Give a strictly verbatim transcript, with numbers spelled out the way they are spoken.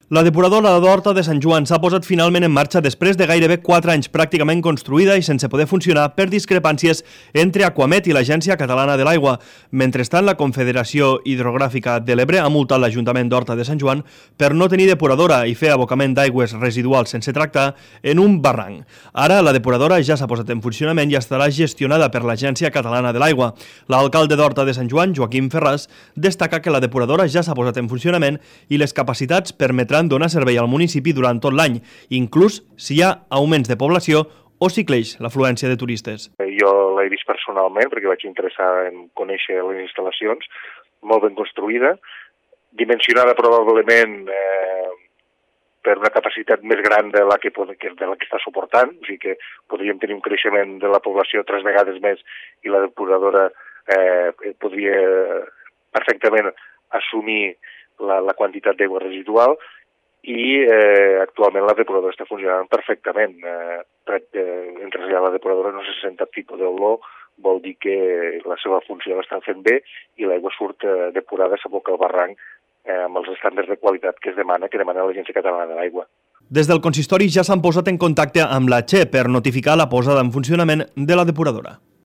La depuradora d'Horta de Sant Joan s'ha posat finalment en marxa després de gairebé quatre anys pràcticament construïda i sense poder funcionar per discrepàncies entre Aquamet i l'Agència Catalana de l'Aigua. Mentrestant, la Confederació Hidrogràfica de l'Ebre ha multat l'Ajuntament d'Horta de Sant Joan per no tenir depuradora i fer abocament d'aigües residuals sense tractar en un barranc. Ara, la depuradora ja s'ha posat en funcionament i estarà gestionada per l'Agència Catalana de l'Aigua. L'alcalde d'Horta de Sant Joan, Joaquim Ferràs, destaca que la depuradora ja s'ha posat en funcionament i les capacitats permetran donar servei al municipi durant tot l'any, inclús si hi ha augments de població o si creix l'afluència de turistes. Jo l'he vist personalment perquè vaig interessar en conèixer les instal·lacions, molt ben construïda, dimensionada probablement eh, per una capacitat més gran de la que, de la que està suportant, o sigui que podríem tenir un creixement de la població tres vegades més i la depuradora eh, podria perfectament assumir la, la quantitat d'aigua residual. I eh, actualment la depuradora està funcionant perfectament. Eh, eh, en traslladar la depuradora no se sent cap tipus d'olor, vol dir que la seva funció l'està fent bé i l'aigua surt eh, depurada, s'aboca al barranc eh, amb els estàndards de qualitat que es demana, que demana l'Agència Catalana de l'Aigua. Des del consistori ja s'han posat en contacte amb la Che per notificar la posada en funcionament de la depuradora.